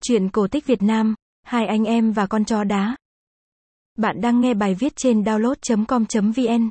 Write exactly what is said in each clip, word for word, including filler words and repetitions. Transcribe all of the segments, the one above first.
Truyện cổ tích Việt Nam, Hai anh em và con chó đá. Bạn đang nghe bài viết trên download chấm com chấm vn.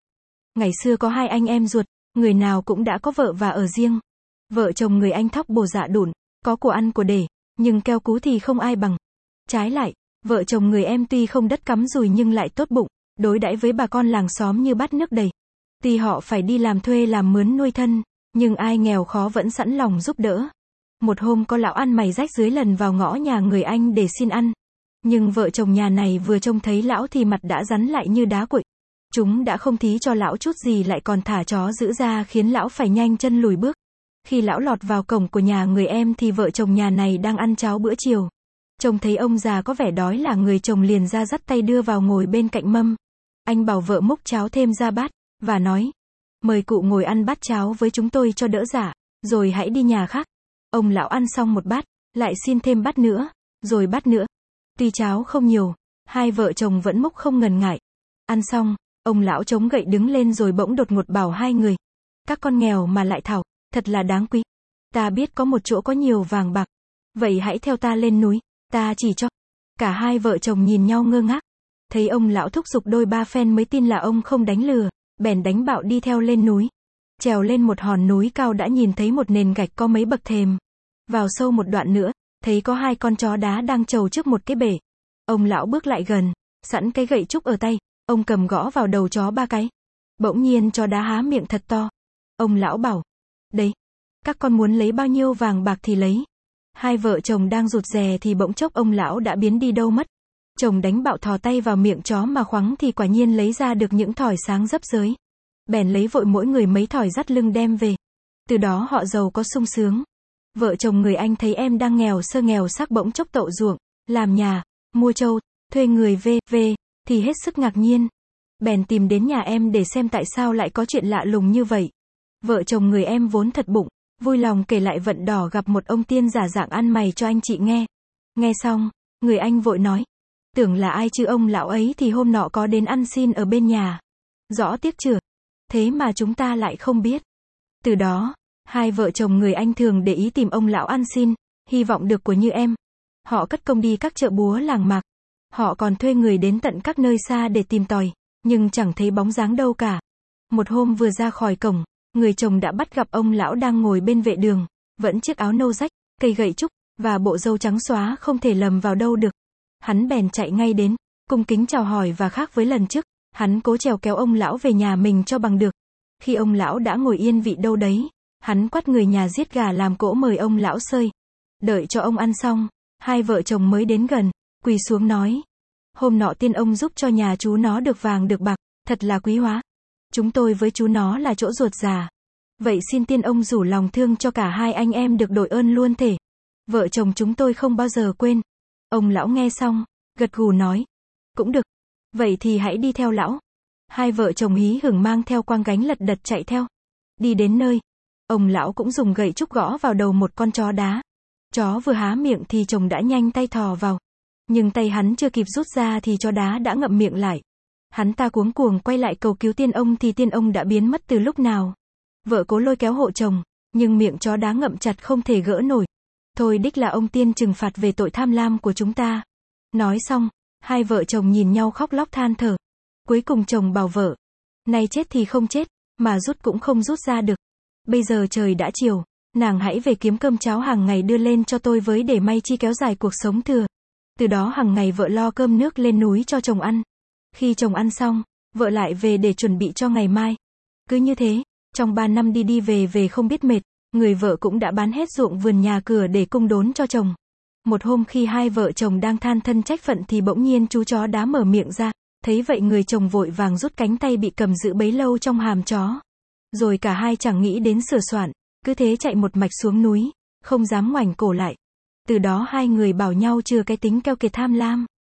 Ngày xưa có hai anh em ruột, người nào cũng đã có vợ và ở riêng. Vợ chồng người anh thóc bồ dạ đụn, có của ăn của để, nhưng keo cú thì không ai bằng. Trái lại, vợ chồng người em tuy không đất cắm dùi nhưng lại tốt bụng, đối đãi với bà con làng xóm như bát nước đầy. Tuy họ phải đi làm thuê làm mướn nuôi thân, nhưng ai nghèo khó vẫn sẵn lòng giúp đỡ. Một hôm có lão ăn mày rách dưới lần vào ngõ nhà người anh để xin ăn. Nhưng vợ chồng nhà này vừa trông thấy lão thì mặt đã rắn lại như đá cuội. Chúng đã không thí cho lão chút gì lại còn thả chó giữ ra khiến lão phải nhanh chân lùi bước. Khi lão lọt vào cổng của nhà người em thì vợ chồng nhà này đang ăn cháo bữa chiều. Trông thấy ông già có vẻ đói là người chồng liền ra dắt tay đưa vào ngồi bên cạnh mâm. Anh bảo vợ múc cháo thêm ra bát, và nói: "Mời cụ ngồi ăn bát cháo với chúng tôi cho đỡ dạ, rồi hãy đi nhà khác." Ông lão ăn xong một bát, lại xin thêm bát nữa, rồi bát nữa. Tuy cháo không nhiều, hai vợ chồng vẫn múc không ngần ngại. Ăn xong, ông lão chống gậy đứng lên rồi bỗng đột ngột bảo hai người: "Các con nghèo mà lại thảo, thật là đáng quý. Ta biết có một chỗ có nhiều vàng bạc. Vậy hãy theo ta lên núi, ta chỉ cho." Cả hai vợ chồng nhìn nhau ngơ ngác. Thấy ông lão thúc giục đôi ba phen mới tin là ông không đánh lừa, bèn đánh bạo đi theo lên núi. Trèo lên một hòn núi cao đã nhìn thấy một nền gạch có mấy bậc thềm. Vào sâu một đoạn nữa, thấy có hai con chó đá đang trầu trước một cái bể. Ông lão bước lại gần, sẵn cái gậy trúc ở tay, ông cầm gõ vào đầu chó ba cái. Bỗng nhiên chó đá há miệng thật to. Ông lão bảo: "Đấy, các con muốn lấy bao nhiêu vàng bạc thì lấy." Hai vợ chồng đang rụt rè thì bỗng chốc ông lão đã biến đi đâu mất. Chồng đánh bạo thò tay vào miệng chó mà khoắng thì quả nhiên lấy ra được những thỏi sáng rấp rới. Bèn lấy vội mỗi người mấy thỏi dắt lưng đem về. Từ đó họ giàu có sung sướng. Vợ chồng người anh thấy em đang nghèo sơ nghèo xác bỗng chốc tậu ruộng, làm nhà, mua trâu, thuê người về, về, thì hết sức ngạc nhiên. Bèn tìm đến nhà em để xem tại sao lại có chuyện lạ lùng như vậy. Vợ chồng người em vốn thật bụng, vui lòng kể lại vận đỏ gặp một ông tiên giả dạng ăn mày cho anh chị nghe. Nghe xong, người anh vội nói: "Tưởng là ai chứ ông lão ấy thì hôm nọ có đến ăn xin ở bên nhà. Rõ tiếc chưa? Thế mà chúng ta lại không biết." Từ đó, hai vợ chồng người anh thường để ý tìm ông lão ăn xin, hy vọng được của như em. Họ cất công đi các chợ búa làng mạc. Họ còn thuê người đến tận các nơi xa để tìm tòi, nhưng chẳng thấy bóng dáng đâu cả. Một hôm vừa ra khỏi cổng, người chồng đã bắt gặp ông lão đang ngồi bên vệ đường, vẫn chiếc áo nâu rách, cây gậy trúc, và bộ râu trắng xóa không thể lầm vào đâu được. Hắn bèn chạy ngay đến, cung kính chào hỏi và khác với lần trước, hắn cố trèo kéo ông lão về nhà mình cho bằng được. Khi ông lão đã ngồi yên vị đâu đấy, hắn quát người nhà giết gà làm cỗ mời ông lão xơi. Đợi cho ông ăn xong, hai vợ chồng mới đến gần, quỳ xuống nói: "Hôm nọ tiên ông giúp cho nhà chú nó được vàng được bạc, thật là quý hóa. Chúng tôi với chú nó là chỗ ruột già. Vậy xin tiên ông rủ lòng thương cho cả hai anh em được đổi ơn luôn thể. Vợ chồng chúng tôi không bao giờ quên." Ông lão nghe xong, gật gù nói: "Cũng được. Vậy thì hãy đi theo lão." Hai vợ chồng hí hửng mang theo quang gánh lật đật chạy theo. Đi đến nơi, ông lão cũng dùng gậy trúc gõ vào đầu một con chó đá. Chó vừa há miệng thì chồng đã nhanh tay thò vào. Nhưng tay hắn chưa kịp rút ra thì chó đá đã ngậm miệng lại. Hắn ta cuống cuồng quay lại cầu cứu tiên ông thì tiên ông đã biến mất từ lúc nào. Vợ cố lôi kéo hộ chồng, nhưng miệng chó đá ngậm chặt không thể gỡ nổi. "Thôi đích là ông tiên trừng phạt về tội tham lam của chúng ta." Nói xong, hai vợ chồng nhìn nhau khóc lóc than thở. Cuối cùng chồng bảo vợ: "Nay chết thì không chết, mà rút cũng không rút ra được. Bây giờ trời đã chiều, nàng hãy về kiếm cơm cháo hàng ngày đưa lên cho tôi với để may chi kéo dài cuộc sống thừa." Từ đó hàng ngày vợ lo cơm nước lên núi cho chồng ăn. Khi chồng ăn xong, vợ lại về để chuẩn bị cho ngày mai. Cứ như thế, trong ba năm đi đi về về không biết mệt, người vợ cũng đã bán hết ruộng vườn nhà cửa để cung đốn cho chồng. Một hôm khi hai vợ chồng đang than thân trách phận thì bỗng nhiên chú chó đá mở miệng ra. Thấy vậy người chồng vội vàng rút cánh tay bị cầm giữ bấy lâu trong hàm chó. Rồi cả hai chẳng nghĩ đến sửa soạn, cứ thế chạy một mạch xuống núi, không dám ngoảnh cổ lại. Từ đó hai người bảo nhau chừa cái tính keo kiệt tham lam.